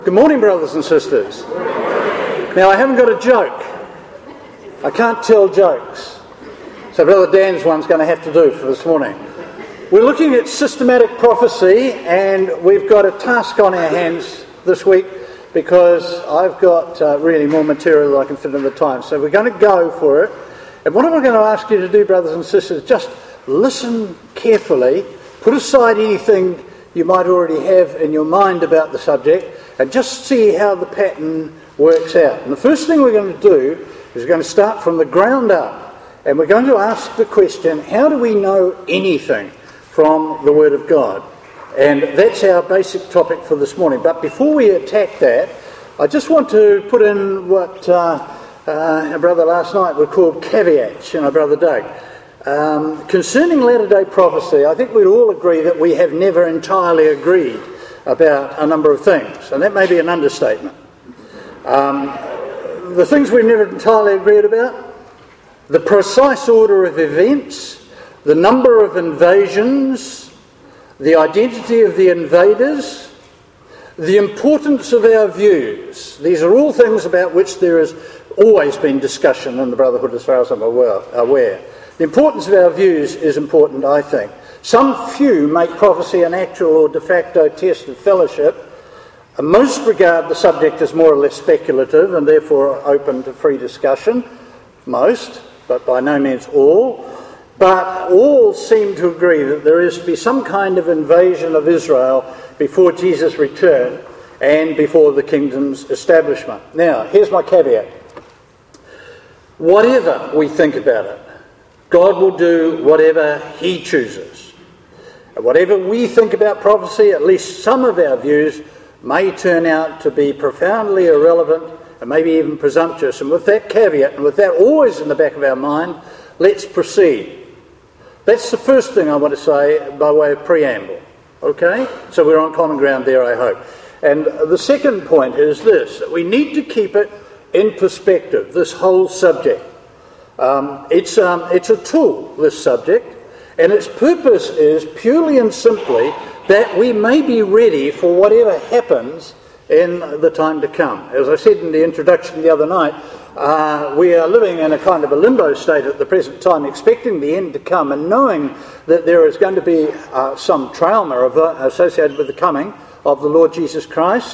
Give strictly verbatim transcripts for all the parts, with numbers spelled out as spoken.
Good morning, brothers and sisters. Now, I haven't got a joke. I can't tell jokes. So Brother Dan's one's going to have to do for this morning. We're looking at systematic prophecy, and we've got a task on our hands this week because I've got uh, really more material than I can fit in the time. So we're going to go for it. And what am I going to ask you to do, brothers and sisters? Just listen carefully, put aside anything you might already have in your mind about the subject, and just see how the pattern works out. And the first thing we're going to do is we're going to start from the ground up, and we're going to ask the question, how do we know anything from the Word of God? And that's our basic topic for this morning. But before we attack that, I just want to put in what uh, uh, our brother last night would call caveats, you know, Brother Doug. Um, concerning latter-day prophecy, I think we'd all agree that we have never entirely agreed about a number of things, and that may be an understatement. Um, the things we've never entirely agreed about: the precise order of events, the number of invasions, the identity of the invaders, the importance of our views. These are all things about which there has always been discussion in the Brotherhood as far as I'm aware. The importance of our views is important, I think. Some few make prophecy an actual or de facto test of fellowship. Most regard the subject as more or less speculative and therefore open to free discussion. Most, but by no means all. But all seem to agree that there is to be some kind of invasion of Israel before Jesus' return and before the kingdom's establishment. Now, here's my caveat. Whatever we think about it, God will do whatever He chooses. And whatever we think about prophecy, at least some of our views may turn out to be profoundly irrelevant and maybe even presumptuous. And with that caveat, and with that always in the back of our mind, let's proceed. That's the first thing I want to say by way of preamble. Okay? So we're on common ground there, I hope. And the second point is this, that we need to keep it in perspective, this whole subject. Um, it's, um, it's a tool, this subject, and its purpose is purely and simply that we may be ready for whatever happens in the time to come. As I said in the introduction the other night, uh, we are living in a kind of a limbo state at the present time, expecting the end to come and knowing that there is going to be uh, some trauma associated with the coming of the Lord Jesus Christ.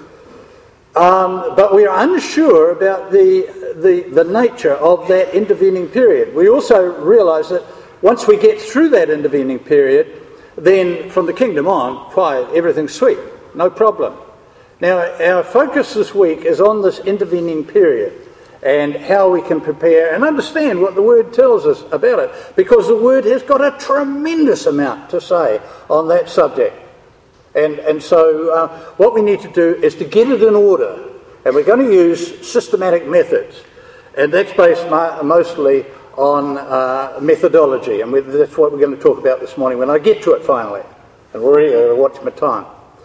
Um, but we are unsure about the, the the nature of that intervening period. We also realise that once we get through that intervening period, then from the kingdom on, quiet, everything's sweet, no problem. Now, our focus this week is on this intervening period and how we can prepare and understand what the Word tells us about it, because the Word has got a tremendous amount to say on that subject. And and so uh, what we need to do is to get it in order, and we're going to use systematic methods, and that's based ma- mostly on uh, methodology, and we, that's what we're going to talk about this morning when I get to it finally. And we're already going to watch my time.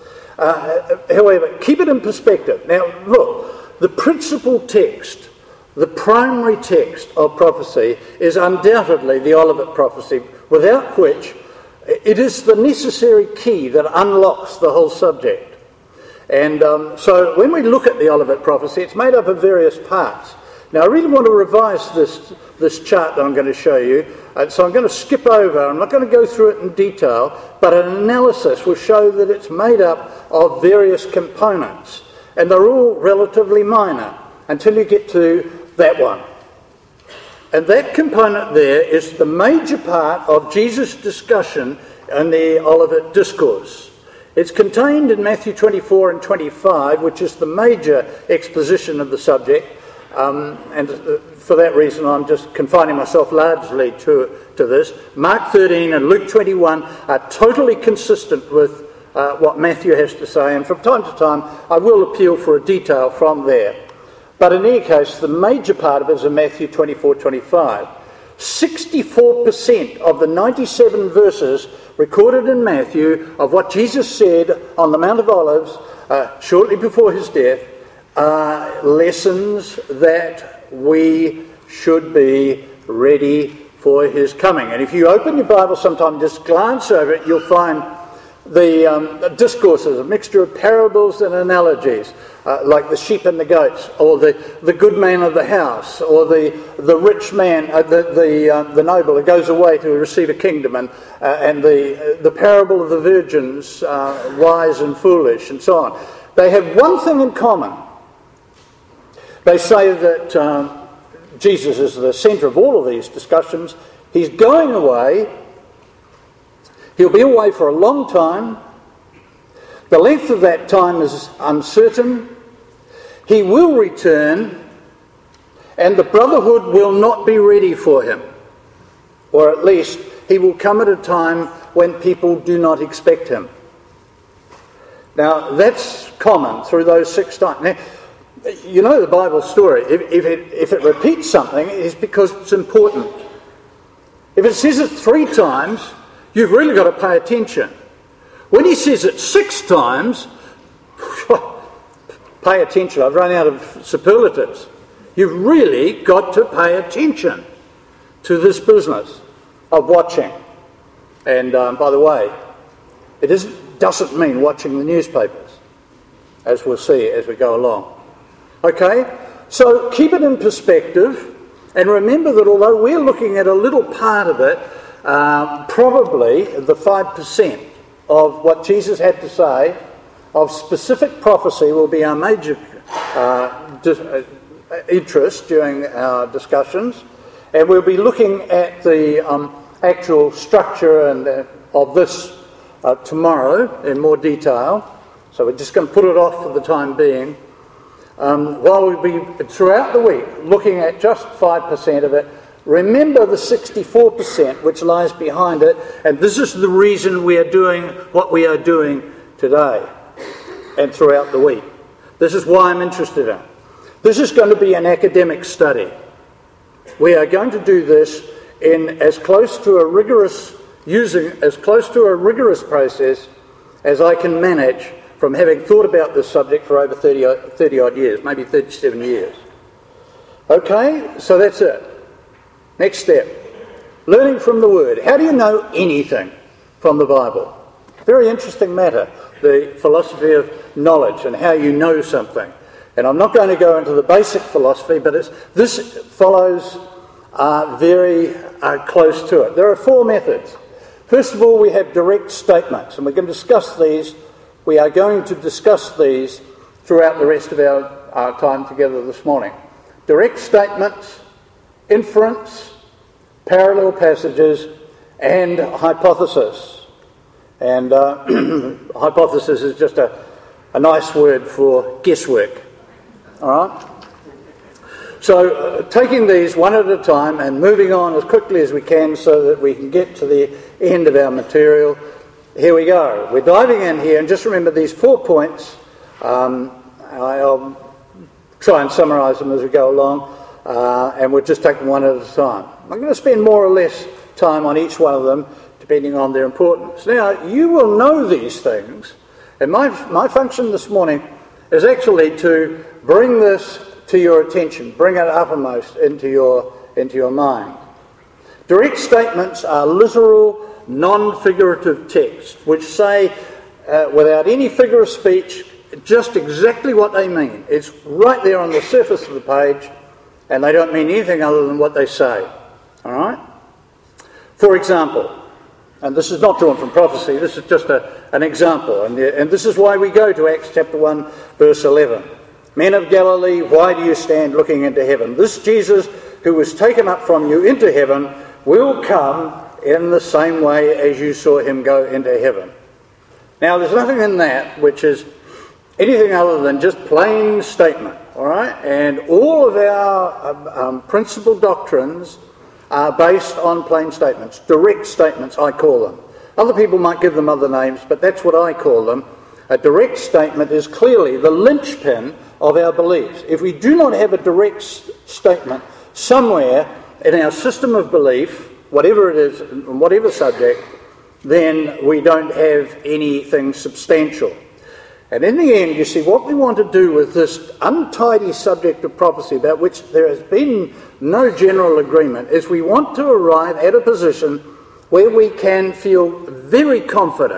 Uh, however, keep it in perspective. Now, look, the principal text, the primary text of prophecy is undoubtedly the Olivet prophecy, without which it is the necessary key that unlocks the whole subject. And um, so when we look at the Olivet prophecy, it's made up of various parts. Now, I really want to revise this, this chart that I'm going to show you. Uh, so I'm going to skip over. I'm not going to go through it in detail, but an analysis will show that it's made up of various components. And they're all relatively minor until you get to that one. And that component there is the major part of Jesus' discussion in the Olivet Discourse. It's contained in Matthew twenty-four and twenty-five, which is the major exposition of the subject. Um, and for that reason, I'm just confining myself largely to, to this. Mark thirteen and Luke twenty-one are totally consistent with uh, what Matthew has to say. And from time to time, I will appeal for a detail from there. But in any case, the major part of it is in Matthew twenty-four twenty-five. sixty-four percent of the ninety-seven verses recorded in Matthew of what Jesus said on the Mount of Olives uh, shortly before his death are lessons that we should be ready for his coming. And if you open your Bible sometime, just glance over it, you'll find the um, discourses, a mixture of parables and analogies, uh, like the sheep and the goats, or the, the good man of the house, or the the rich man, uh, the the, uh, the noble who goes away to receive a kingdom, and uh, and the the parable of the virgins, uh, wise and foolish, and so on. They have one thing in common. They say that um, Jesus is the centre of all of these discussions. He's going away. He'll be away for a long time. The length of that time is uncertain. He will return, and the brotherhood will not be ready for him. Or at least he will come at a time when people do not expect him. Now, that's common through those six times. Now, you know the Bible story. If, if, it, if it repeats something, it's because it's important. If it says it three times, you've really got to pay attention. When he says it six times, pay attention. I've run out of superlatives. You've really got to pay attention to this business of watching. And um, by the way, it isn't, doesn't mean watching the newspapers, as we'll see as we go along. Okay? So keep it in perspective, and remember that although we're looking at a little part of it, uh, probably the five percent of what Jesus had to say of specific prophecy will be our major uh, dis- uh, interest during our discussions, and we'll be looking at the um, actual structure and uh, of this uh, tomorrow in more detail. So we're just going to put it off for the time being. Um, while we'll be throughout the week looking at just five percent of it, remember the sixty-four percent which lies behind it, and this is the reason we are doing what we are doing today and throughout the week. This is why I'm interested in it. This is going to be an academic study. We are going to do this in as close to a rigorous, using as close to a rigorous process as I can manage from having thought about this subject for over thirty, thirty odd years, maybe thirty-seven years. Okay, so that's it. Next step, learning from the Word. How do you know anything from the Bible? Very interesting matter, the philosophy of knowledge and how you know something. And I'm not going to go into the basic philosophy, but it's, this follows uh, very uh, close to it. There are four methods. First of all, we have direct statements, and we're going to discuss these. We are going to discuss these throughout the rest of our, our time together this morning. Direct statements, inference, parallel passages, and hypothesis. And uh, hypothesis is just a, a nice word for guesswork. All right? So uh, taking these one at a time and moving on as quickly as we can so that we can get to the end of our material. Here we go. We're diving in here, and just remember these four points. Um, I'll try and summarise them as we go along, uh, and we'll just take them one at a time. I'm going to spend more or less time on each one of them, depending on their importance. Now, you will know these things, and my my function this morning is actually to bring this to your attention, bring it uppermost into your into your mind. Direct statements are literal, non-figurative texts, which say, uh, without any figure of speech, just exactly what they mean. It's right there on the surface of the page, and they don't mean anything other than what they say. All right? For example, and this is not drawn from prophecy, this is just a, an example, and, and this is why we go to Acts chapter one, verse eleven. Men of Galilee, why do you stand looking into heaven? This Jesus, who was taken up from you into heaven, will come in the same way as you saw him go into heaven. Now, there's nothing in that which is anything other than just plain statement, all right? And all of our um, um, principal doctrines are based on plain statements, direct statements, I call them. Other people might give them other names, but that's what I call them. A direct statement is clearly the linchpin of our beliefs. If we do not have a direct s- statement somewhere in our system of belief, whatever it is, on whatever subject, then we don't have anything substantial. And in the end, you see, what we want to do with this untidy subject of prophecy, about which there has been no general agreement, is we want to arrive at a position where we can feel very confident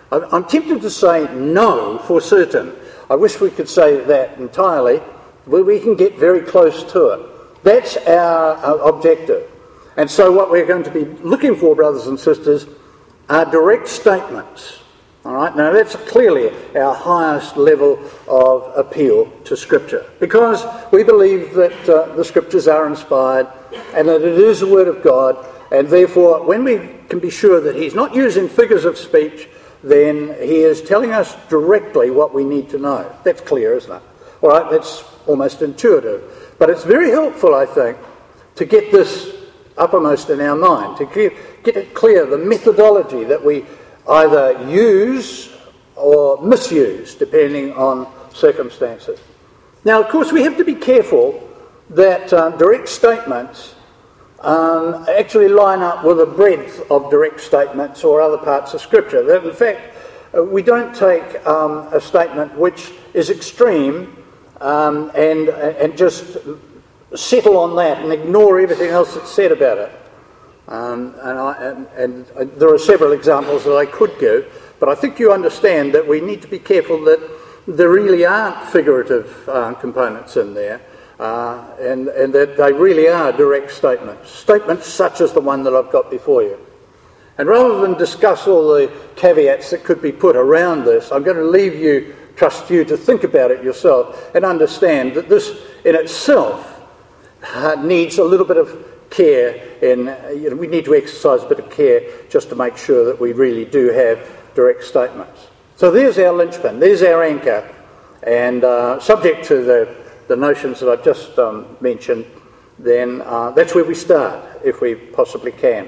I'm tempted to say no for certain. I wish we could say that entirely, but we can get very close to it. That's our, our objective. And so what we're going to be looking for, brothers and sisters, are direct statements. All right, now that's clearly our highest level of appeal to Scripture, because we believe that uh, the Scriptures are inspired and that it is the Word of God, and therefore when we can be sure that He's not using figures of speech, then He is telling us directly what we need to know. That's clear, isn't it? All right, that's almost intuitive. But it's very helpful, I think, to get this uppermost in our mind, to get, get it clear, the methodology that we either use or misuse, depending on circumstances. Now, of course, we have to be careful that um, direct statements um, actually line up with a breadth of direct statements or other parts of Scripture. That, in fact, uh, we don't take um, a statement which is extreme um, and, and just settle on that and ignore everything else that's said about it. Um, and, I, and, and, and there are several examples that I could give, but I think you understand that we need to be careful that there really aren't figurative uh, components in there, uh, and, and that they really are direct statements, statements such as the one that I've got before you. And rather than discuss all the caveats that could be put around this, I'm going to leave you, trust you to think about it yourself and understand that this in itself uh, needs a little bit of care, in, you know, we need to exercise a bit of care just to make sure that we really do have direct statements. So there's our linchpin, there's our anchor, and uh, subject to the, the notions that I've just um, mentioned, then uh, that's where we start, if we possibly can.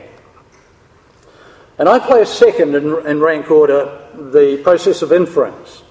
And I place second in, in rank order the process of inference.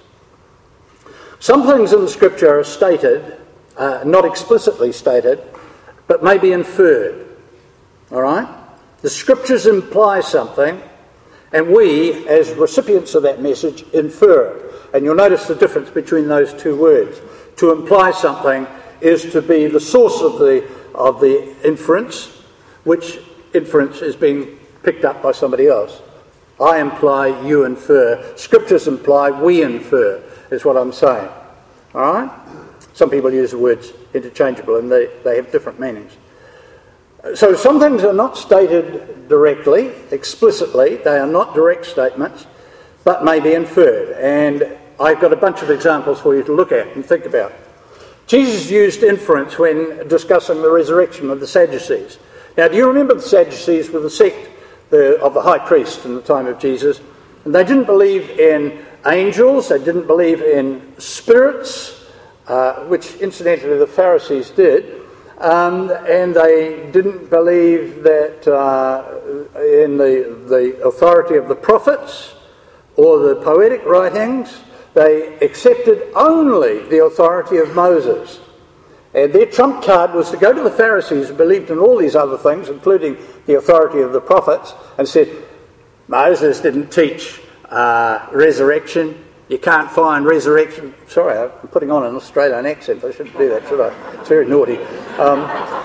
Some things in the Scripture are stated, uh, not explicitly stated, but may be inferred. All right? The Scriptures imply something, and we, as recipients of that message, infer it. And you'll notice the difference between those two words. To imply something is to be the source of the of the inference, which inference is being picked up by somebody else. I imply, you infer. Scriptures imply, we infer, is what I'm saying. All right? Some people use the words interchangeable, and they, they have different meanings. So some things are not stated directly, explicitly. They are not direct statements, but may be inferred. And I've got a bunch of examples for you to look at and think about. Jesus used inference when discussing the resurrection of the Sadducees. Now, do you remember the Sadducees were the sect the, of the high priest in the time of Jesus? And they didn't believe in angels, they didn't believe in spirits, Uh, which incidentally the Pharisees did, um, and they didn't believe that uh, in the, the authority of the prophets or the poetic writings. They accepted only the authority of Moses. And their trump card was to go to the Pharisees who believed in all these other things, including the authority of the prophets, and said, Moses didn't teach uh, resurrection. You can't find resurrection. Sorry, I'm putting on an Australian accent. I shouldn't do that, should I? It's very naughty. Um,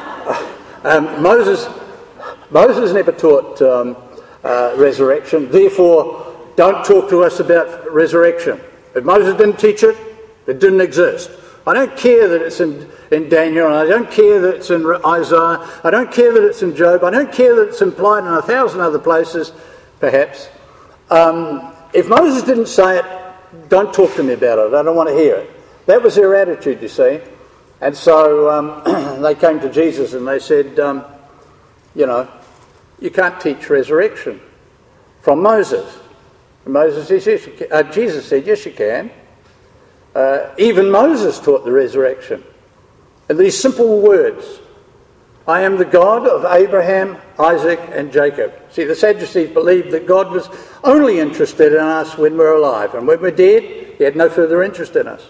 um, Moses, Moses never taught um, uh, resurrection. Therefore, don't talk to us about resurrection. If Moses didn't teach it, it didn't exist. I don't care that it's in, in Daniel, and I don't care that it's in Isaiah. I don't care that it's in Job. I don't care that it's implied in a thousand other places, perhaps. Um, if Moses didn't say it, don't talk to me about it. I don't want to hear it. That was their attitude, you see. And so um, they came to Jesus and they said, um, you know, you can't teach resurrection from Moses. And Moses says, yes, you can. Uh, Jesus said, yes, you can. Uh, even Moses taught the resurrection. And these simple words, I am the God of Abraham, Isaac, and Jacob. See, the Sadducees believed that God was only interested in us when we're alive. And when we're dead, he had no further interest in us.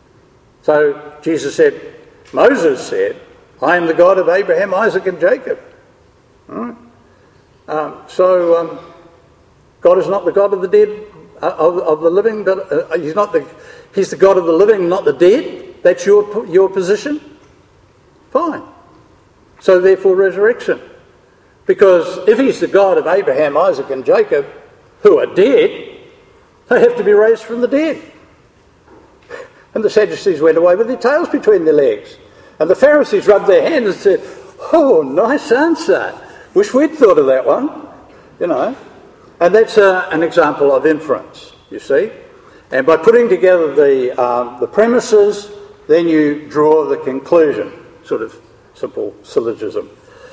So Jesus said, Moses said, I am the God of Abraham, Isaac, and Jacob. All right? Um, so um, God is not the God of the dead, uh, of, of the living, but uh, he's not the he's the God of the living, not the dead. That's your your position. Fine. So therefore resurrection. Because if he's the God of Abraham, Isaac and Jacob, who are dead, They have to be raised from the dead. And the Sadducees went away with their tails between their legs. And the Pharisees rubbed their hands and said, "Oh, nice answer. Wish we'd thought of that one." You know. And that's uh, an example of inference, you see. And by putting together the, um, the premises, then you draw the conclusion. Sort of simple syllogism.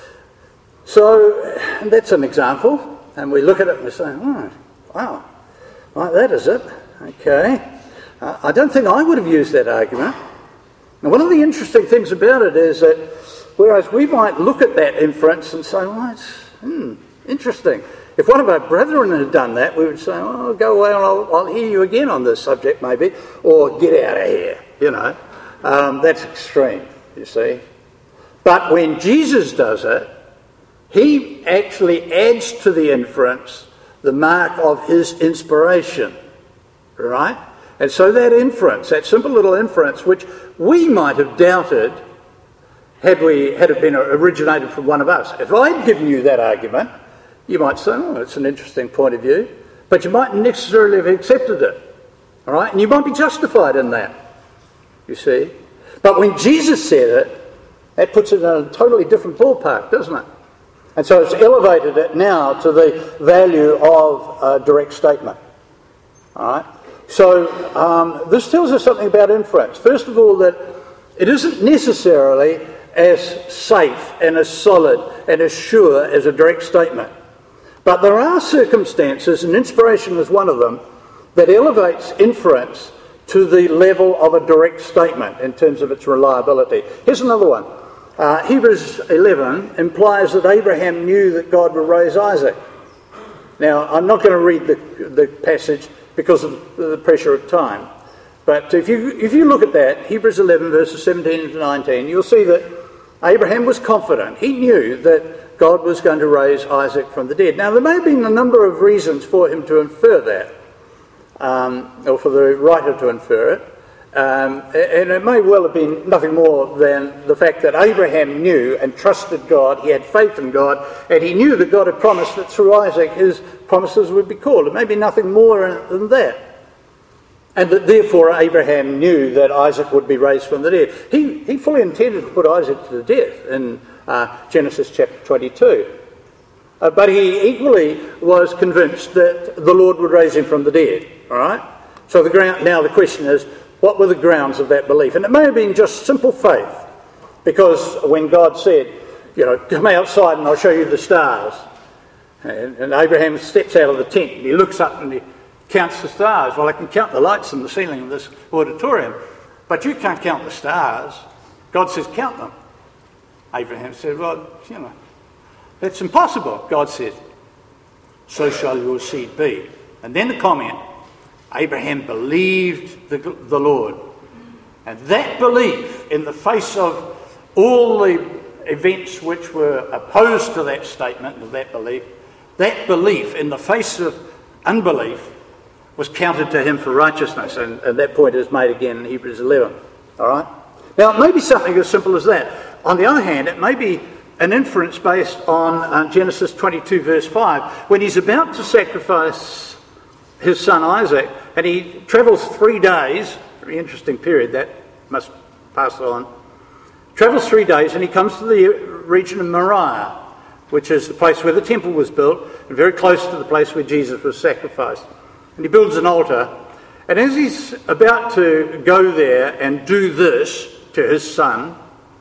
So that's an example. And we look at it and we say, oh, wow, right, that is it. Okay. Uh, I don't think I would have used that argument. Now, one of the interesting things about it is that whereas we might look at that inference and say, well, it's hmm, interesting. If one of our brethren had done that, we would say, oh, go away and I'll, I'll hear you again on this subject maybe, or get out of here, you know. Um, that's extreme, you see. But when Jesus does it, he actually adds to the inference the mark of his inspiration, right? And so that inference, that simple little inference, which we might have doubted had we had it been originated from one of us. If I'd given you that argument, you might say, oh, it's an interesting point of view, but you mightn't necessarily have accepted it, all right? And you might be justified in that, you see. But when Jesus said it, that puts it in a totally different ballpark, doesn't it? And so it's elevated it now to the value of a direct statement, all right? So um, this tells us something about inference. First of all, that it isn't necessarily as safe and as solid and as sure as a direct statement. But there are circumstances, and inspiration is one of them, that elevates inference to the level of a direct statement in terms of its reliability. Here's another one. Uh, Hebrews eleven implies that Abraham knew that God would raise Isaac. Now, I'm not going to read the, the passage because of the pressure of time. But if you if you look at that, Hebrews eleven, verses seventeen to nineteen, you'll see that Abraham was confident. He knew that God was going to raise Isaac from the dead. Now, there may have been a number of reasons for him to infer that, um, or for the writer to infer it. Um, and it may well have been nothing more than the fact that Abraham knew and trusted God, he had faith in God, and he knew that God had promised that through Isaac his promises would be called. It may be nothing more than that. And that therefore Abraham knew that Isaac would be raised from the dead. He, he fully intended to put Isaac to death in uh, Genesis chapter twenty-two. Uh, but he equally was convinced that the Lord would raise him from the dead. All right? So the ground, now the question is, what were the grounds of that belief? And it may have been just simple faith, because when God said, you know, come outside and I'll show you the stars, and, and Abraham steps out of the tent and he looks up and he counts the stars. Well, I can count the lights in the ceiling of this auditorium, but you can't count the stars. God says, count them. Abraham said, well, you know, that's impossible. God said, so shall your seed be. And then the comment, Abraham believed the, the Lord. And that belief, in the face of all the events which were opposed to that statement, of that belief, that belief in the face of unbelief was counted to him for righteousness. And, and that point is made again in Hebrews eleven. All right? Now, it may be something as simple as that. On the other hand, it may be an inference based on uh, Genesis twenty-two, verse five, when he's about to sacrifice his son Isaac, and he travels three days, very interesting period that, must pass on, travels three days and he comes to the region of Moriah, which is the place where the temple was built, and very close to the place where Jesus was sacrificed. And he builds an altar, and as he's about to go there and do this to his son,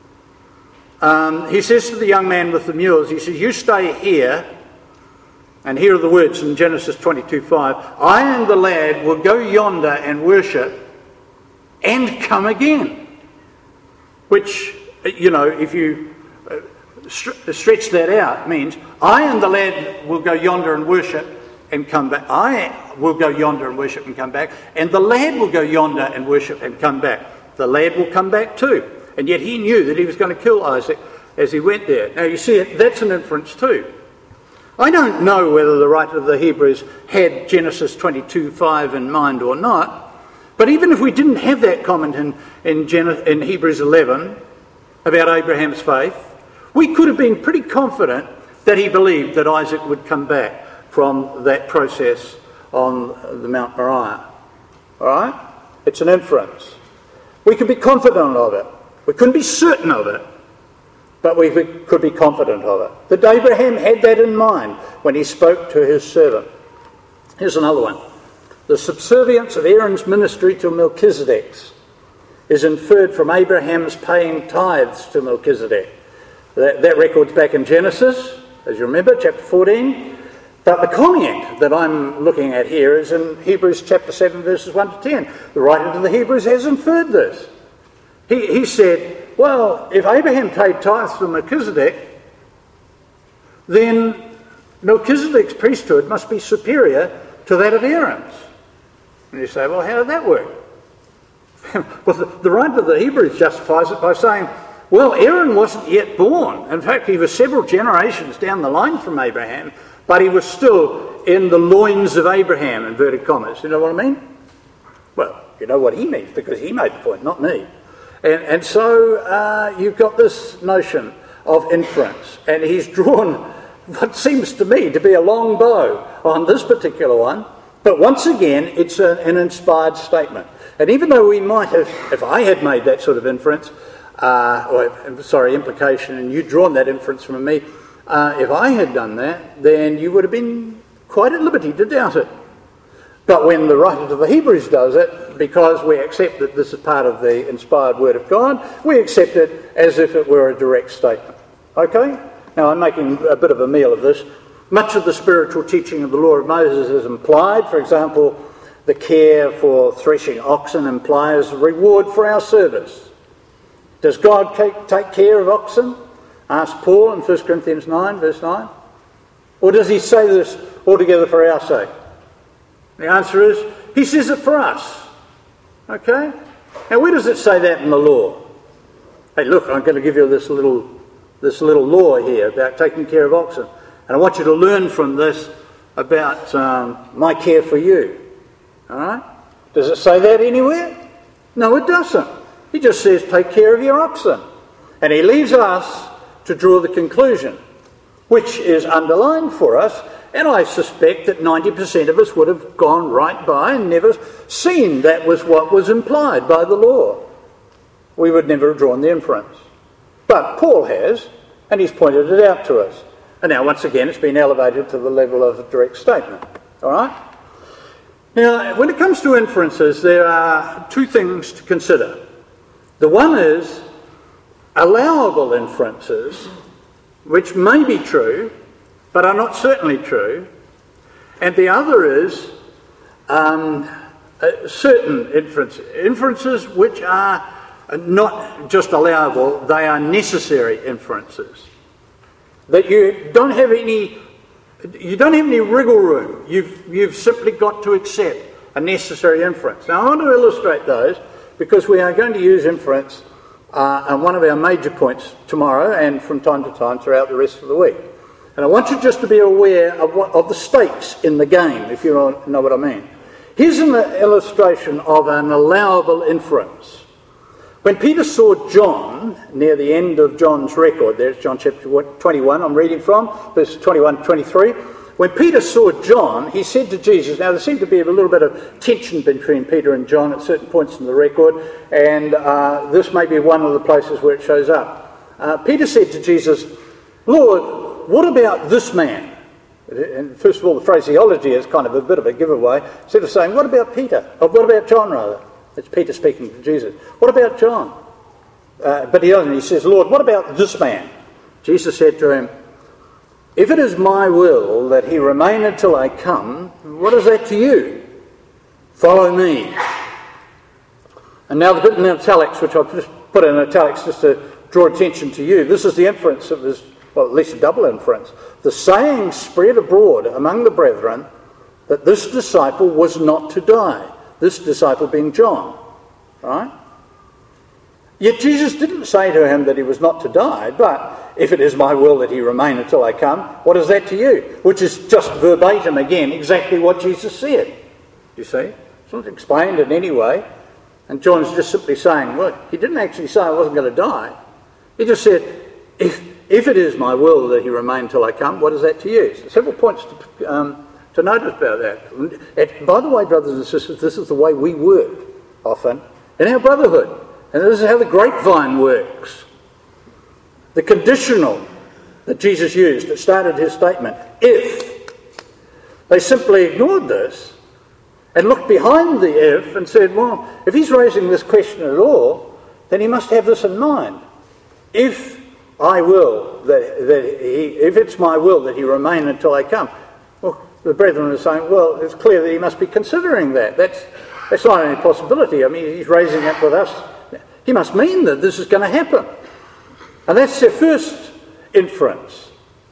um, he says to the young man with the mules, he says, you stay here. And here are the words in Genesis twenty-two five. I and the lad will go yonder and worship and come again. Which, you know, if you stretch that out, means I and the lad will go yonder and worship and come back. I will go yonder and worship and come back. And the lad will go yonder and worship and come back. The lad will come back too. And yet he knew that he was going to kill Isaac as he went there. Now you see, that's an inference too. I don't know whether the writer of the Hebrews had Genesis twenty-two five in mind or not, but even if we didn't have that comment in, in, Gen- in Hebrews eleven about Abraham's faith, we could have been pretty confident that he believed that Isaac would come back from that process on the Mount Moriah. All right? It's an inference. We could be confident of it. We couldn't be certain of it, but we could be confident of it. That Abraham had that in mind when he spoke to his servant. Here's another one. The subservience of Aaron's ministry to Melchizedek's is inferred from Abraham's paying tithes to Melchizedek. That, that record's back in Genesis, as you remember, chapter fourteen. But the comment that I'm looking at here is in Hebrews chapter seven, verses one to ten. The writer to the Hebrews has inferred this. He, he said, well, if Abraham paid tithes to Melchizedek, then Melchizedek's priesthood must be superior to that of Aaron's. And you say, well, how did that work? Well, the, the writer of the Hebrews justifies it by saying, well, Aaron wasn't yet born. In fact, he was several generations down the line from Abraham, but he was still in the loins of Abraham, inverted commas. You know what I mean? Well, you know what he means, because he made the point, not me. And, and so uh, you've got this notion of inference, and he's drawn what seems to me to be a long bow on this particular one, but once again, it's a, an inspired statement. And even though we might have, if I had made that sort of inference, uh, or sorry, implication, and you'd drawn that inference from me, uh, if I had done that, then you would have been quite at liberty to doubt it. But when the writer to the Hebrews does it, because we accept that this is part of the inspired word of God, we accept it as if it were a direct statement. Okay? Now, I'm making a bit of a meal of this. Much of the spiritual teaching of the law of Moses is implied. For example, the care for threshing oxen implies reward for our service. Does God take care of oxen? Asked Paul in First Corinthians nine, verse nine. Or does he say this altogether for our sake? The answer is, he says it for us. Okay? Now, where does it say that in the law? Hey, look, I'm going to give you this little, this little law here about taking care of oxen. And I want you to learn from this about um, my care for you. All right? Does it say that anywhere? No, it doesn't. He just says, take care of your oxen. And he leaves us to draw the conclusion, which is underlined for us, and I suspect that ninety percent of us would have gone right by and never seen that was what was implied by the law. We would never have drawn the inference. But Paul has, and he's pointed it out to us. And now, once again, it's been elevated to the level of a direct statement. All right? Now, when it comes to inferences, there are two things to consider. The one is allowable inferences, which may be true, but are not certainly true. And the other is um, uh, certain inferences, inferences which are not just allowable, they are necessary inferences. That you don't have any, you don't have any wriggle room. You've, you've simply got to accept a necessary inference. Now, I want to illustrate those because we are going to use inference uh, on one of our major points tomorrow and from time to time throughout the rest of the week. And I want you just to be aware of, what, of the stakes in the game, if you know what I mean. Here's an illustration of an allowable inference. When Peter saw John, near the end of John's record, there's John chapter twenty-one I'm reading from, verses twenty-one to twenty-three. When Peter saw John, he said to Jesus, now there seemed to be a little bit of tension between Peter and John at certain points in the record, and uh, this may be one of the places where it shows up. Uh, Peter said to Jesus, Lord, what about this man? And first of all, the phraseology is kind of a bit of a giveaway. Instead of saying, what about Peter? Or what about John, rather? It's Peter speaking to Jesus. What about John? Uh, but he doesn't. He says, Lord, what about this man? Jesus said to him, if it is my will that he remain until I come, what is that to you? Follow me. And now the bit in italics, which I've just put in italics just to draw attention to you, this is the inference of this, well, at least a double inference. The saying spread abroad among the brethren that this disciple was not to die. This disciple being John, right? Yet Jesus didn't say to him that he was not to die, but if it is my will that he remain until I come, what is that to you? Which is just verbatim again, exactly what Jesus said. You see? It's not explained in any way. And John's just simply saying, well, he didn't actually say I wasn't going to die. He just said, if if it is my will that he remain until I come, what is that to you? So several points to um, to notice about that. And by the way, brothers and sisters, this is the way we work often in our brotherhood. And this is how the grapevine works. The conditional that Jesus used that started his statement, if. They simply ignored this and looked behind the if and said, well, if he's raising this question at all, then he must have this in mind. If I will, that, that he, if it's my will that he remain until I come. Well, the brethren are saying, well, it's clear that he must be considering that. That's, that's not any possibility. I mean, he's raising it with us. He must mean that this is going to happen. And that's their first inference.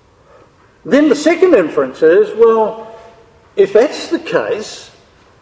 Then the second inference is, well, if that's the case,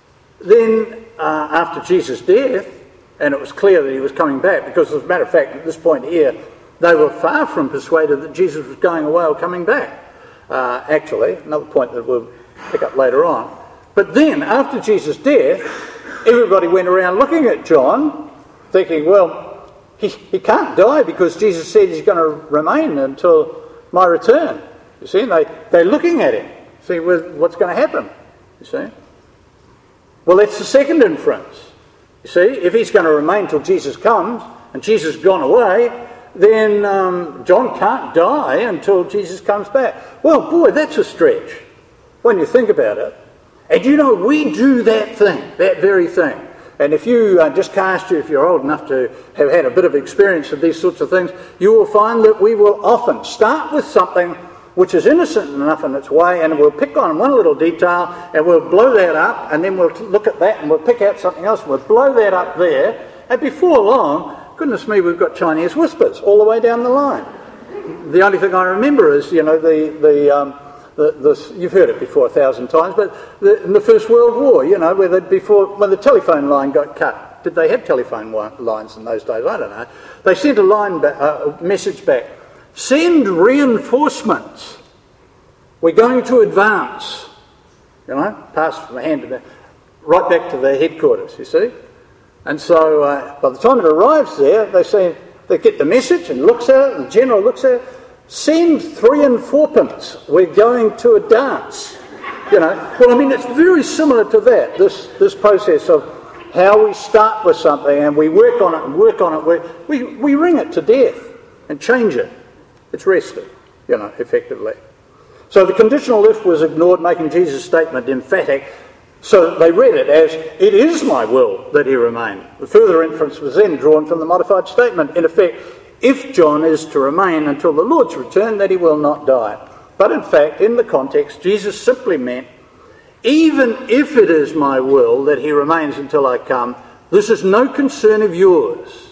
then uh, after Jesus' death, and it was clear that he was coming back, because as a matter of fact, at this point here, they were far from persuaded that Jesus was going away or coming back. Uh, actually, another point that we'll pick up later on. But then, after Jesus' death, everybody went around looking at John, thinking, well, he, he can't die because Jesus said he's going to remain until my return. You see, they, they're looking at him, see what's going to happen, you see. Well, that's the second inference. You see, if he's going to remain till Jesus comes, and Jesus has gone away, then um, John can't die until Jesus comes back. Well, boy, that's a stretch when you think about it. And you know, we do that thing, that very thing. And if you, uh, just cast you, if you're old enough to have had a bit of experience of these sorts of things, you will find that we will often start with something which is innocent enough in its way, and we'll pick on one little detail, and we'll blow that up, and then we'll look at that, and we'll pick out something else, and we'll blow that up there, and before long, goodness me, we've got Chinese whispers all the way down the line. The only thing I remember is, you know, the, the, um, the, the you've heard it before a thousand times, but the, in the First World War, you know, where before, when the telephone line got cut, did they have telephone lines in those days? I don't know. They sent a line, back, uh, a message back, send reinforcements. We're going to advance. You know, pass from hand to hand, right back to the headquarters, you see. And so uh, by the time it arrives there, they say, they get the message and looks at it, and the general looks at it, send three and fourpence, we're going to a dance. You know, well, I mean, it's very similar to that, this, this process of how we start with something and we work on it and work on it, we, we, we wring it to death and change it. It's rested, you know, effectively. So the conditional if was ignored, making Jesus' statement emphatic. So they read it as, it is my will that he remain. The further inference was then drawn from the modified statement. In effect, if John is to remain until the Lord's return, that he will not die. But in fact, in the context, Jesus simply meant, even if it is my will that he remains until I come, this is no concern of yours.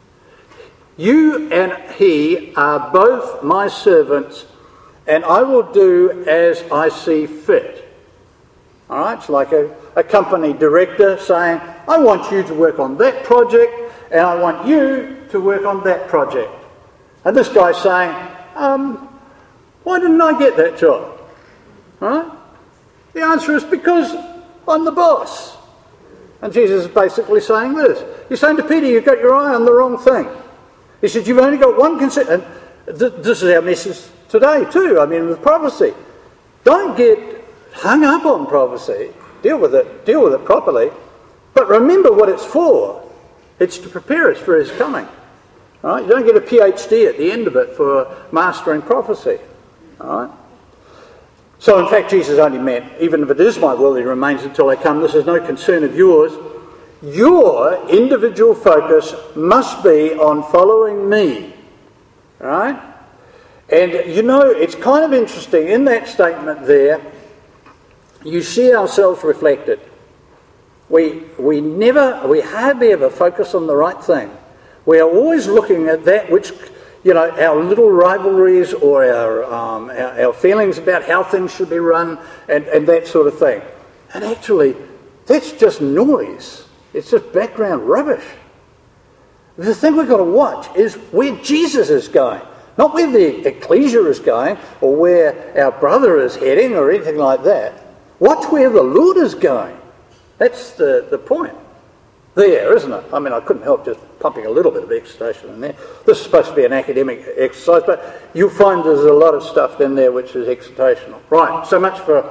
You and he are both my servants, and I will do as I see fit. All right, it's like a, a company director saying, I want you to work on that project, and I want you to work on that project. And this guy's saying, um, why didn't I get that job? All right? The answer is because I'm the boss. And Jesus is basically saying this. He's saying to Peter, you've got your eye on the wrong thing. He said, you've only got one concern. And th- this is our message today too, I mean, with prophecy. Don't get hung up on prophecy. Deal with it. Deal with it properly. But remember what it's for. It's to prepare us for his coming. All right? You don't get a P H D at the end of it for mastering prophecy. All right? So in fact, Jesus only meant, even if it is my will, he remains until I come. This is no concern of yours. Your individual focus must be on following me. All right? And you know, it's kind of interesting, in that statement there, you see ourselves reflected. We we never, we hardly ever focus on the right thing. We are always looking at that which, you know, our little rivalries or our um, our, our feelings about how things should be run and, and that sort of thing. And actually, that's just noise. It's just background rubbish. The thing we've got to watch is where Jesus is going. Not where the ecclesia is going or where our brother is heading or anything like that. Watch where the Lord is going. That's the, the point there, isn't it? I mean, I couldn't help just pumping a little bit of excitation in there. This is supposed to be an academic exercise, but you'll find there's a lot of stuff in there which is excitational. Right, so much for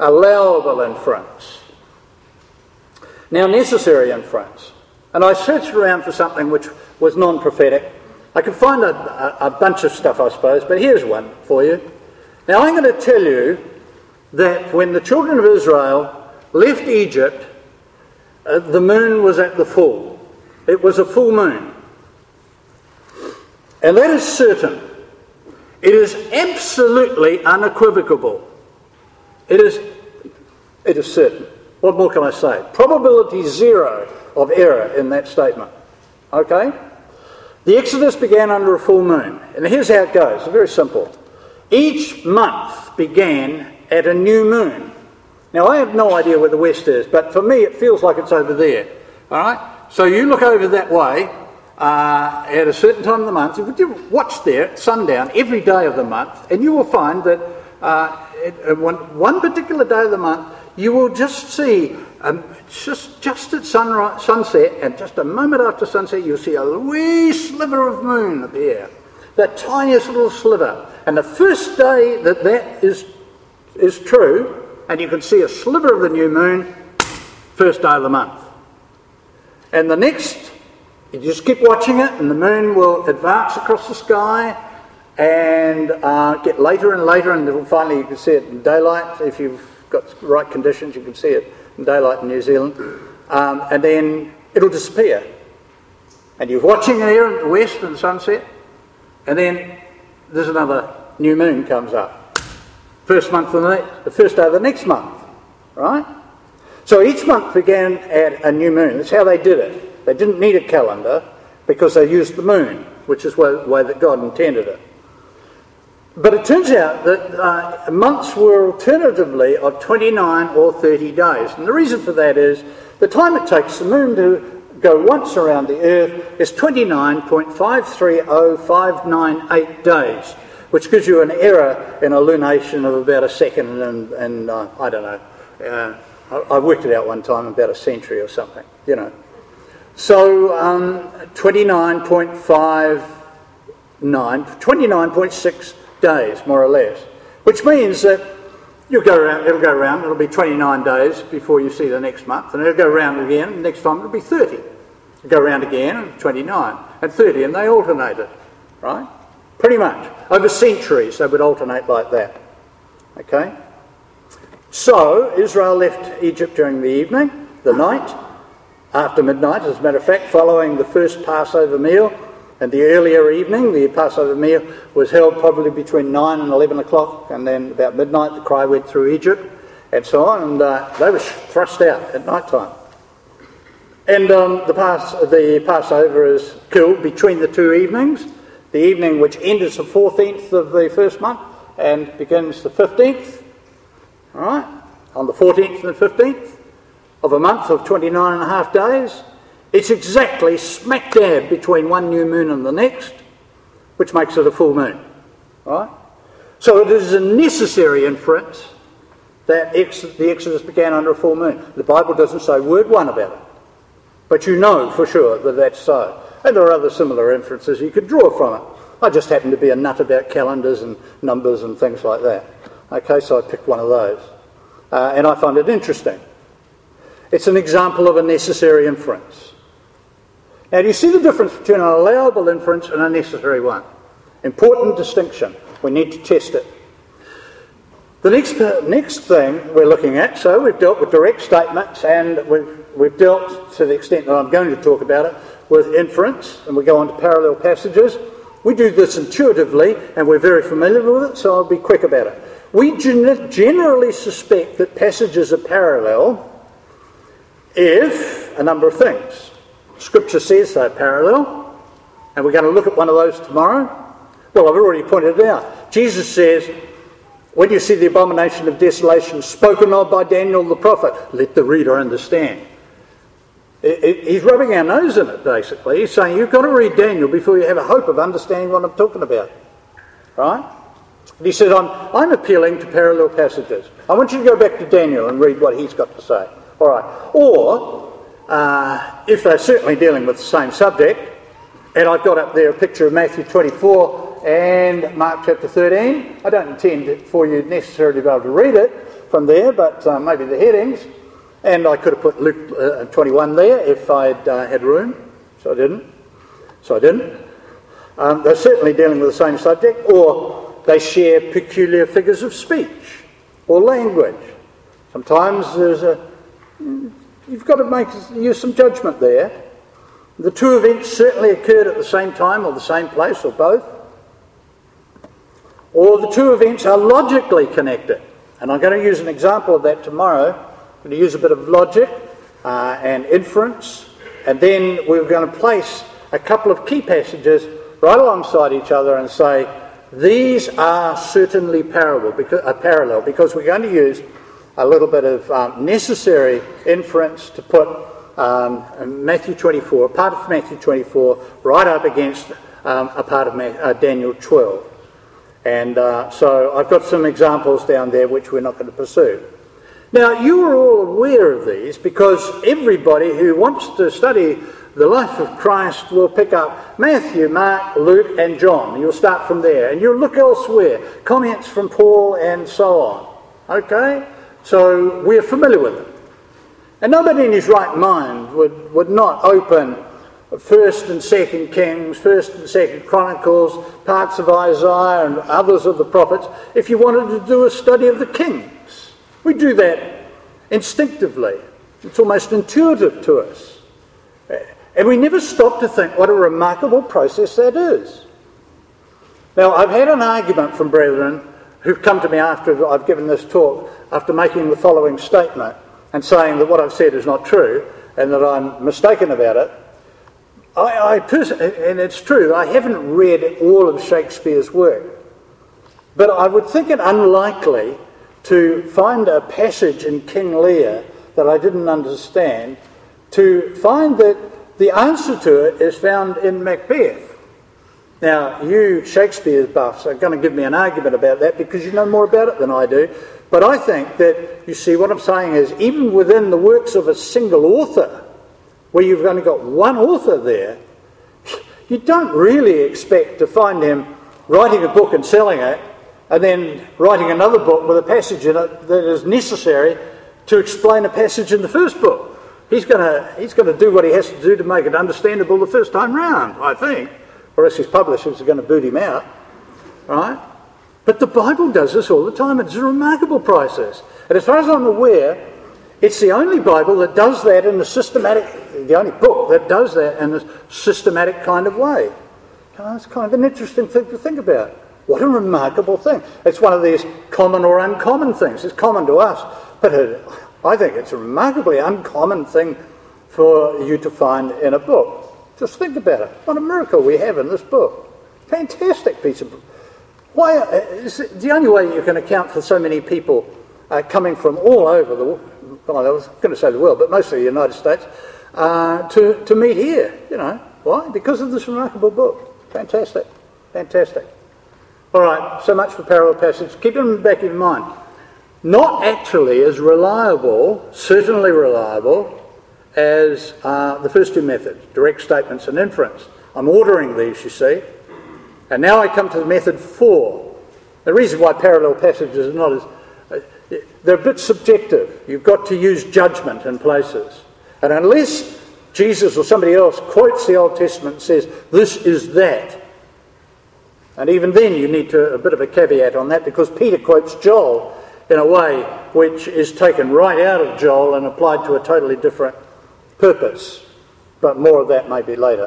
allowable inference. Now, necessary inference. And I searched around for something which was non-prophetic. I could find a, a, a bunch of stuff, I suppose, but here's one for you. Now, I'm going to tell you that when the children of Israel left Egypt, uh, the moon was at the full. It was a full moon. And that is certain. It is absolutely unequivocal. It is, it is certain. What more can I say? Probability zero of error in that statement. Okay? The Exodus began under a full moon. And here's how it goes. It's very simple. Each month began at a new moon. Now, I have no idea where the west is, but for me it feels like it's over there. All right? So you look over that way uh, at a certain time of the month. You watch there at sundown every day of the month, and you will find that uh, at one, one particular day of the month, you will just see, um, just, just at sunrise, sunset, and just a moment after sunset, you'll see a wee sliver of moon appear. That tiniest little sliver. And the first day that that is, is true, and you can see a sliver of the new moon, first day of the month. And the next, you just keep watching it, and the moon will advance across the sky, and uh, get later and later, and finally you can see it in daylight. If you've got the right conditions, you can see it in daylight in New Zealand. Um, and then it'll disappear. And you're watching it here in the west and sunset, and then there's another new moon comes up. First month of the, next, the first day of the next month, right? So each month began at a new moon. That's how they did it. They didn't need a calendar because they used the moon, which is the way that God intended it. But it turns out that uh, months were alternatively of twenty-nine or thirty days. And the reason for that is the time it takes the moon to go once around the earth is twenty-nine point five three zero five nine eight days, which gives you an error in a lunation of about a second and, and uh, I don't know, uh, I, I worked it out one time, about a century or something, you know. So um, twenty-nine point five nine, twenty-nine point six days, more or less, which means that you'll go around, it'll go around, it'll be twenty-nine days before you see the next month, and it'll go around again, and next time it'll be thirty. It'll go around again, and twenty-nine, and thirty, and they alternated, right? Pretty much. Over centuries, they would alternate like that. Okay? So, Israel left Egypt during the evening, the night, after midnight, as a matter of fact, following the first Passover meal. And the earlier evening, the Passover meal was held probably between nine and eleven o'clock, and then about midnight the cry went through Egypt, and so on, and uh, they were thrust out at night time. And um, the, Pas- the Passover is killed between the two evenings, the evening which ends the fourteenth of the first month and begins the fifteenth, all right, on the fourteenth and the fifteenth of a month of twenty-nine and a half days. It's exactly smack dab between one new moon and the next, which makes it a full moon. Right? So it is a necessary inference that ex- the Exodus began under a full moon. The Bible doesn't say word one about it. But you know for sure that that's so. And there are other similar inferences you could draw from it. I just happen to be a nut about calendars and numbers and things like that. Okay, so I picked one of those. Uh, and I find it interesting. It's an example of a necessary inference. Now, do you see the difference between an allowable inference and a necessary one? Important distinction. We need to test it. The next next thing we're looking at, so we've dealt with direct statements, and we've, we've dealt, to the extent that I'm going to talk about it, with inference, and we go on to parallel passages. We do this intuitively, and we're very familiar with it, so I'll be quick about it. We gen- generally suspect that passages are parallel if a number of things. Scripture says they're parallel, and we're going to look at one of those tomorrow. Well, I've already pointed it out. Jesus says, when you see the abomination of desolation spoken of by Daniel the prophet, let the reader understand. He's rubbing our nose in it, basically. He's saying, you've got to read Daniel before you have a hope of understanding what I'm talking about. Right? And he says, I'm, I'm appealing to parallel passages. I want you to go back to Daniel and read what he's got to say. All right. Or, uh, if they're certainly dealing with the same subject, and I've got up there a picture of Matthew twenty-four, and Mark chapter thirteen. I don't intend for you necessarily to be able to read it from there, but uh, maybe the headings. And I could have put Luke uh, twenty-one there if I'd uh, had room, so I didn't. So I didn't. Um, they're certainly dealing with the same subject, or they share peculiar figures of speech or language. Sometimes there's a, you've got to make use some judgment there. The two events certainly occurred at the same time or the same place or both. Or the two events are logically connected. And I'm going to use an example of that tomorrow. I'm going to use a bit of logic uh, and inference, and then we're going to place a couple of key passages right alongside each other and say, these are certainly parallel because, uh, parallel, because we're going to use a little bit of um, necessary inference to put um, Matthew twenty-four, a part of Matthew twenty-four, right up against um, a part of Ma- uh, Daniel twelve. And uh, so I've got some examples down there which we're not going to pursue. Now, you are all aware of these because everybody who wants to study the life of Christ will pick up Matthew, Mark, Luke and John. You'll start from there and you'll look elsewhere. Comments from Paul and so on. Okay? So we're familiar with them. And nobody in his right mind would, would not open First and Second Kings, First and Second Chronicles, parts of Isaiah and others of the prophets if you wanted to do a study of the kings. We do that instinctively. It's almost intuitive to us. And we never stop to think what a remarkable process that is. Now, I've had an argument from brethren who've come to me after I've given this talk, after making the following statement and saying that what I've said is not true and that I'm mistaken about it. I, I pers- and it's true, I haven't read all of Shakespeare's work, but I would think it unlikely to find a passage in King Lear that I didn't understand, to find that the answer to it is found in Macbeth. Now, you Shakespeare buffs are going to give me an argument about that because you know more about it than I do, but I think that, you see, what I'm saying is even within the works of a single author, where you've only got one author there, you don't really expect to find him writing a book and selling it, and then writing another book with a passage in it that is necessary to explain a passage in the first book. He's going to he's going to do what he has to do to make it understandable the first time round, I think, or else his publishers are going to boot him out, right? But the Bible does this all the time. It's a remarkable process. And as far as I'm aware, it's the only Bible that does that in a systematic, the only book that does that in a systematic kind of way. You know, it's kind of an interesting thing to think about. What a remarkable thing. It's one of these common or uncommon things. It's common to us, but it, I think it's a remarkably uncommon thing for you to find in a book. Just think about it. What a miracle we have in this book. Fantastic piece of book. Why? Is it the only way you can account for so many people uh, coming from all over the world, well, I was going to say the world, but mostly the United States, uh, to, to meet here, you know. Why? Because of this remarkable book. Fantastic. Fantastic. All right, so much for parallel passages. Keep it in the back of your mind. Not actually as reliable, certainly reliable, as uh, the first two methods, direct statements and inference. I'm ordering these, you see. And now I come to the method four. The reason why parallel passages are not as... Uh, they're a bit subjective. You've got to use judgment in places. And unless Jesus or somebody else quotes the Old Testament and says, this is that, and even then you need to, a bit of a caveat on that, because Peter quotes Joel in a way which is taken right out of Joel and applied to a totally different purpose. But more of that maybe later.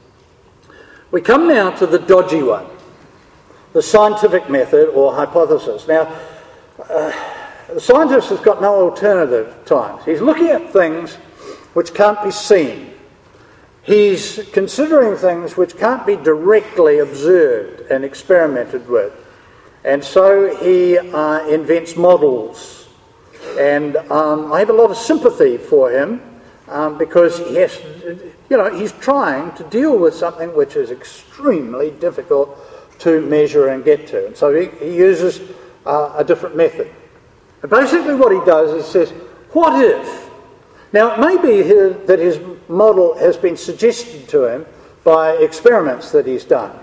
We come now to the dodgy one, the scientific method or hypothesis. Now, uh, the scientist has got no alternative at times. He's looking at things which can't be seen. He's considering things which can't be directly observed and experimented with. And so he uh, invents models. And um, I have a lot of sympathy for him um, because he has, you know, he's trying to deal with something which is extremely difficult to measure and get to. And so he, he uses uh, a different method. And basically what he does is says, what if? Now, it may be his, that his model has been suggested to him by experiments that he's done.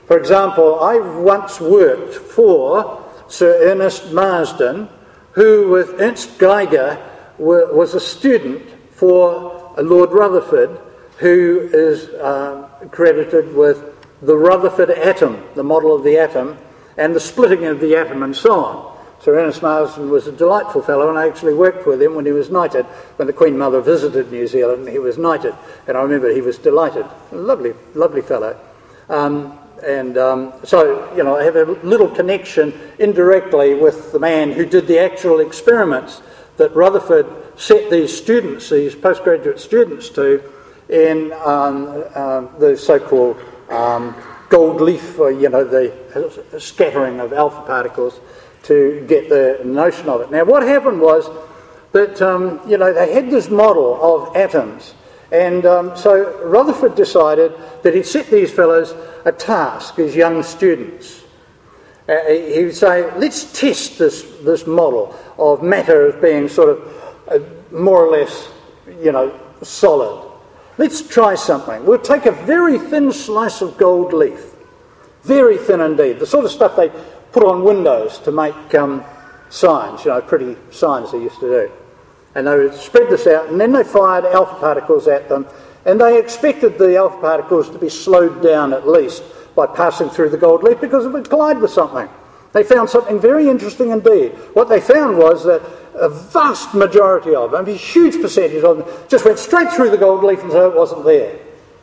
For example, I once worked for Sir Ernest Marsden, who with Ernst Geiger were, was a student for Lord Rutherford, who is uh, credited with the Rutherford atom, the model of the atom, and the splitting of the atom and so on. Sir Ernest Marsden was a delightful fellow, and I actually worked with him when he was knighted, when the Queen Mother visited New Zealand, he was knighted, and I remember he was delighted. A lovely, lovely fellow. Um, and um, so, you know, I have a little connection indirectly with the man who did the actual experiments that Rutherford set these students, these postgraduate students to, in um, uh, the so-called um, gold leaf, or, you know, the scattering of alpha particles, to get the notion of it. Now, what happened was that, um, you know, they had this model of atoms, and um, so Rutherford decided that he'd set these fellows a task, these young students. Uh, he would say, let's test this, this model of matter as being sort of uh, more or less, you know, solid. Let's try something. We'll take a very thin slice of gold leaf, very thin indeed, the sort of stuff they put on windows to make um, signs, you know, pretty signs they used to do. And they would spread this out, and then they fired alpha particles at them, and they expected the alpha particles to be slowed down at least by passing through the gold leaf, because it would collide with something. They found something very interesting indeed. What they found was that a vast majority of them, a huge percentage of them, just went straight through the gold leaf and so it wasn't there.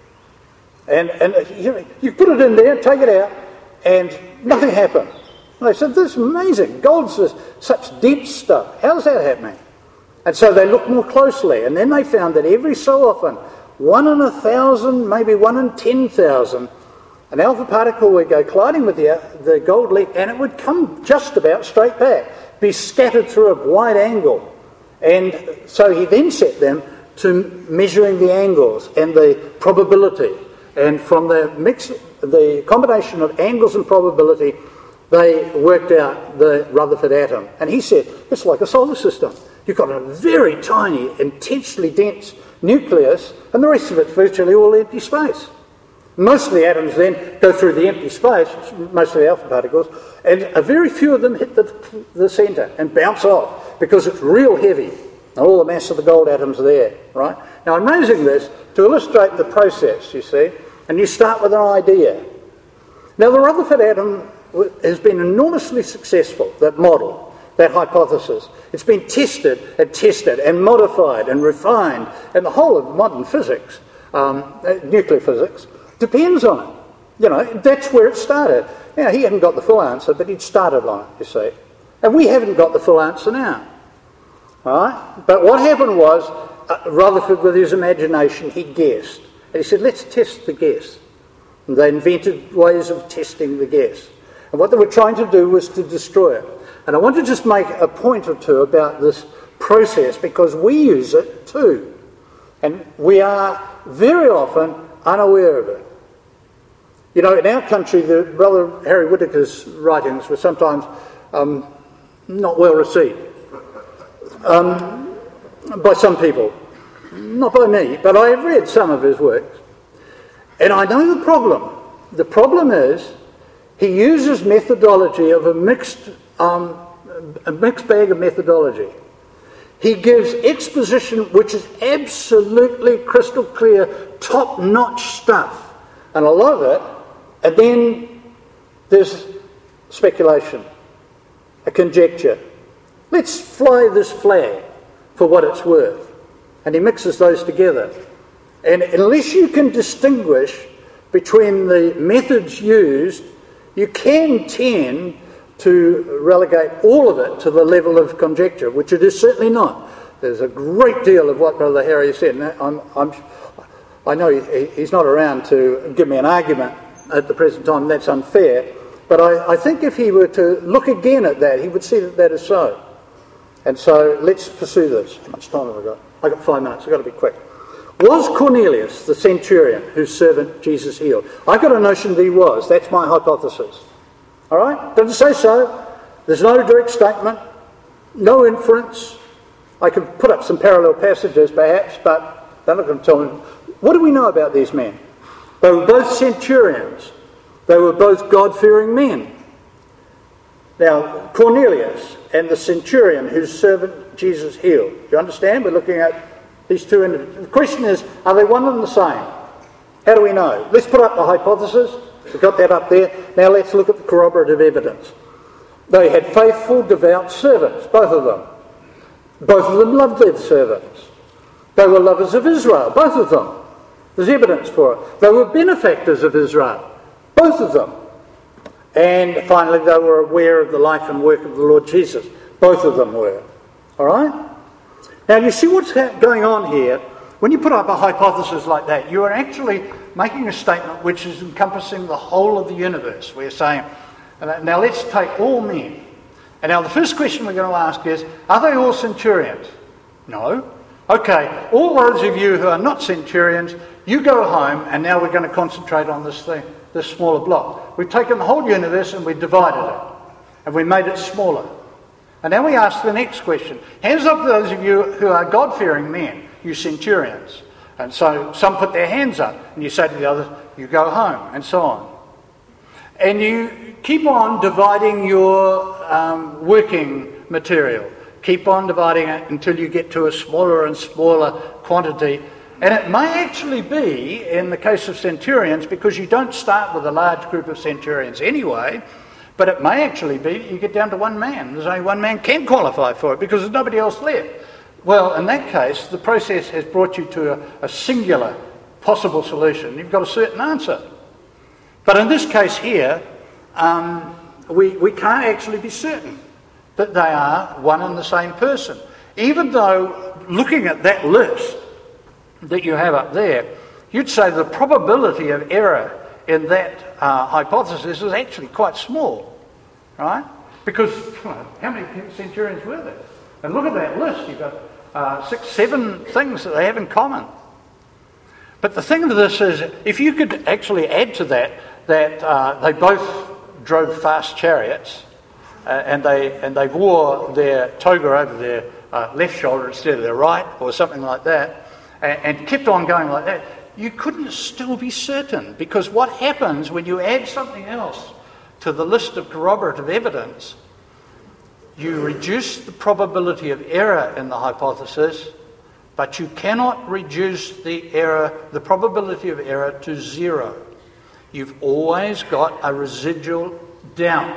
And, and you, you put it in there, take it out, and nothing happened. And they said, this is amazing. Gold's this, such dense stuff. How's that happening? And so they looked more closely, and then they found that every so often, one in a thousand, maybe one in ten thousand, an alpha particle would go colliding with the, the gold leaf, and it would come just about straight back, be scattered through a wide angle. And so he then set them to measuring the angles and the probability. And from the mix, the combination of angles and probability, they worked out the Rutherford atom. And he said, it's like a solar system. You've got a very tiny, intensely dense nucleus, and the rest of it's virtually all empty space. Most of the atoms then go through the empty space, most of the alpha particles, and a very few of them hit the, the centre and bounce off because it's real heavy, and all the mass of the gold atoms are there, right? Now I'm raising this to illustrate the process, you see, and you start with an idea. Now the Rutherford atom has been enormously successful, that model, that hypothesis. It's been tested and tested and modified and refined, and the whole of modern physics, um, nuclear physics, depends on it. You know, that's where it started. Now, he hadn't got the full answer, but he'd started on it, you see. And we haven't got the full answer now. All right? But what happened was, uh, Rutherford, with his imagination, he guessed. And he said, let's test the guess. And they invented ways of testing the guess. And what they were trying to do was to destroy it. And I want to just make a point or two about this process, because we use it too. And we are very often unaware of it. You know, in our country, the Brother Harry Whittaker's writings were sometimes um, not well received um, by some people. Not by me, but I have read some of his works. And I know the problem. The problem is he uses methodology of a mixed, um, a mixed bag of methodology. He gives exposition which is absolutely crystal clear, top-notch stuff, and I love it. And then there's speculation, a conjecture. Let's fly this flag for what it's worth. And he mixes those together. And unless you can distinguish between the methods used, you can tend to relegate all of it to the level of conjecture, which it is certainly not. There's a great deal of what Brother Harry said. And I'm, I'm, I know he, he's not around to give me an argument at the present time, that's unfair, but I, I think if he were to look again at that, he would see that that is so. And so let's pursue this. How much time have I got? I've got five minutes, I've got to be quick. Was Cornelius the centurion whose servant Jesus healed? I've got a notion that he was. That's my hypothesis. All right? Doesn't say so. There's no direct statement, no inference. I could put up some parallel passages perhaps, but they're not going to tell me. What do we know about these men? They were both centurions. They were both God-fearing men. Now, Cornelius and the centurion whose servant Jesus healed. Do you understand? We're looking at these two individuals. The question is, are they one and the same? How do we know? Let's put up the hypothesis. We've got that up there. Now let's look at the corroborative evidence. They had faithful, devout servants, both of them. Both of them loved their servants. They were lovers of Israel, both of them. There's evidence for it. They were benefactors of Israel, both of them. And finally, they were aware of the life and work of the Lord Jesus. Both of them were. All right? Now, you see what's going on here? When you put up a hypothesis like that, you are actually making a statement which is encompassing the whole of the universe. We're saying, now let's take all men. And now the first question we're going to ask is, are they all centurions? No. Okay, all those of you who are not centurions, you go home, and now we're going to concentrate on this thing, this smaller block. We've taken the whole universe and we've divided it, and we made it smaller. And now we ask the next question. Hands up to those of you who are God-fearing men, you centurions. And so some put their hands up, and you say to the others, you go home, and so on. And you keep on dividing your um, working material. Keep on dividing it until you get to a smaller and smaller quantity. And it may actually be, in the case of centurions, because you don't start with a large group of centurions anyway, but it may actually be that you get down to one man. There's only one man can qualify for it because there's nobody else left. Well, in that case, the process has brought you to a, a singular possible solution. You've got a certain answer. But in this case here, um, we, we can't actually be certain that they are one and the same person. Even though, looking at that list that you have up there, you'd say the probability of error in that uh, hypothesis is actually quite small, right? Because how many centurions were there? And look at that list. You've got uh, six, seven things that they have in common. But the thing of this is, if you could actually add to that, that uh, they both drove fast chariots, uh, and they and they wore their toga over their uh, left shoulder instead of their right, or something like that, and, and kept on going like that, you couldn't still be certain, because what happens when you add something else to the list of corroborative evidence, you reduce the probability of error in the hypothesis, but you cannot reduce the error, the probability of error to zero. You've always got a residual doubt,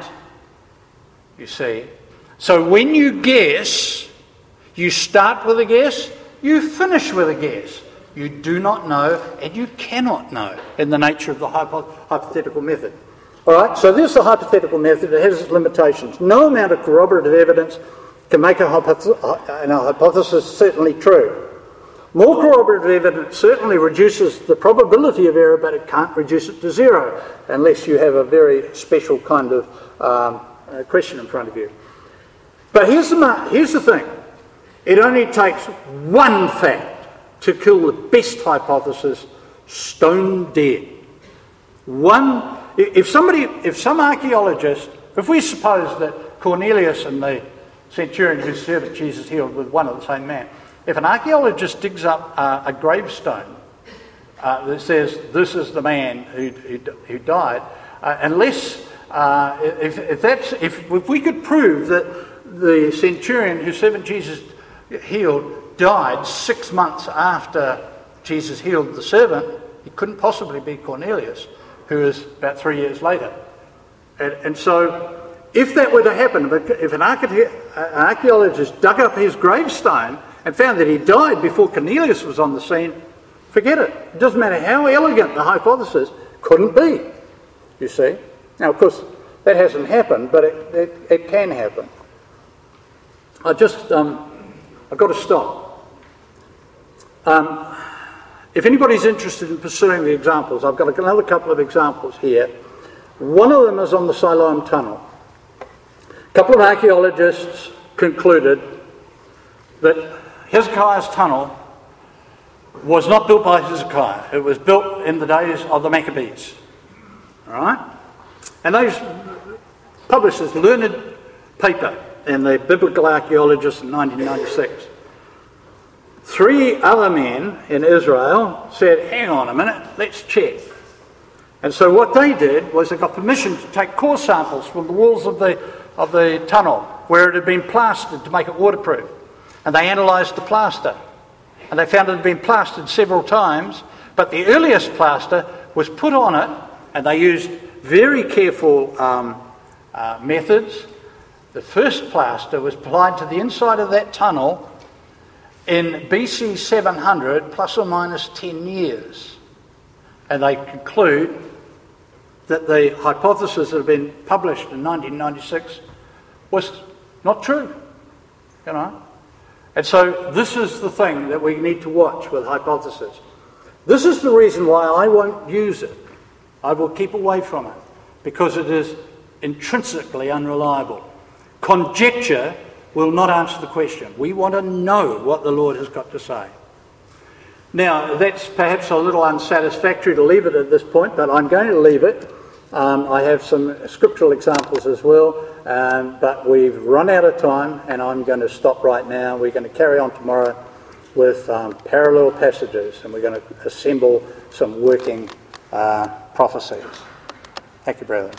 you see. So when you guess, you start with a guess, you finish with a guess. You do not know, and you cannot know in the nature of the hypo- hypothetical method. All right, so this is the hypothetical method. It has its limitations. No amount of corroborative evidence can make a, hypothesis, a hypothesis certainly true. More corroborative evidence certainly reduces the probability of error, but it can't reduce it to zero unless you have a very special kind of um, uh, question in front of you. But here's the, here's the thing. It only takes one fact to kill the best hypothesis stone dead. One, if somebody, if some archaeologist, if we suppose that Cornelius and the centurion whose servant Jesus healed were one of the same man, if an archaeologist digs up uh, a gravestone uh, that says this is the man who who, who died, uh, unless uh, if, if that's if, if we could prove that the centurion whose servant Jesus healed died six months after Jesus healed the servant, it couldn't possibly be Cornelius, who is about three years later. And, and so, if that were to happen, if an, archae- an archaeologist dug up his gravestone and found that he died before Cornelius was on the scene, forget it. It doesn't matter how elegant the hypothesis, couldn't be, you see. Now, of course, that hasn't happened, but it, it, it can happen. I just, um, I've got to stop. Um, if anybody's interested in pursuing the examples, I've got another couple of examples here. One of them is on the Siloam Tunnel. A couple of archaeologists concluded that Hezekiah's tunnel was not built by Hezekiah. It was built in the days of the Maccabees. All right? And they published this learned paper in the Biblical Archaeologist in nineteen ninety-six. Three other men in Israel said, hang on a minute, let's check. And so what they did was they got permission to take core samples from the walls of the, of the tunnel where it had been plastered to make it waterproof. And they analysed the plaster. And they found it had been plastered several times, but the earliest plaster was put on it, and they used very careful um, uh, methods. The first plaster was applied to the inside of that tunnel in B C seven hundred, plus or minus ten years. And they conclude that the hypothesis that had been published in nineteen ninety-six was not true, you know. And so this is the thing that we need to watch with hypothesis. This is the reason why I won't use it. I will keep away from it, because it is intrinsically unreliable. Conjecture will not answer the question. We want to know what the Lord has got to say. Now, that's perhaps a little unsatisfactory to leave it at this point, but I'm going to leave it. Um, I have some scriptural examples as well, um, but we've run out of time, and I'm going to stop right now. We're going to carry on tomorrow with um, parallel passages, and we're going to assemble some working uh, prophecies. Thank you, brethren.